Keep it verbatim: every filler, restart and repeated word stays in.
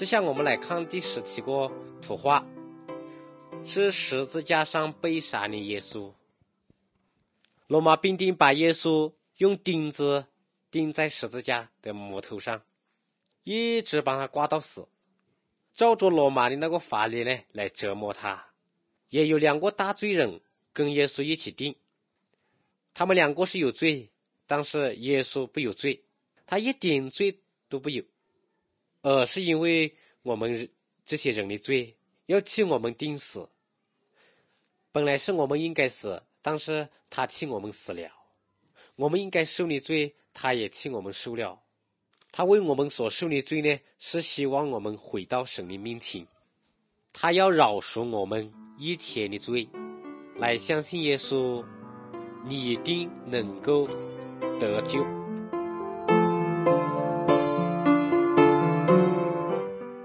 接下来我们来看第十七个图画，是十字架上被杀的耶稣。罗马兵丁把耶稣用钉子钉在十字架的木头上，一直把他挂到死，照着罗马的那个法律呢来折磨他。也有两个大罪人跟耶稣一起钉，他们两个是有罪，但是耶稣不有罪，他一点罪都不有，而是因为我们这些人的罪要替我们钉死。本来是我们应该死，但是他替我们死了。我们应该受的罪他也替我们受了。他为我们所受的罪呢，是希望我们回到神的面前，他要饶恕我们一切的罪。来相信耶稣，你一定能够得救。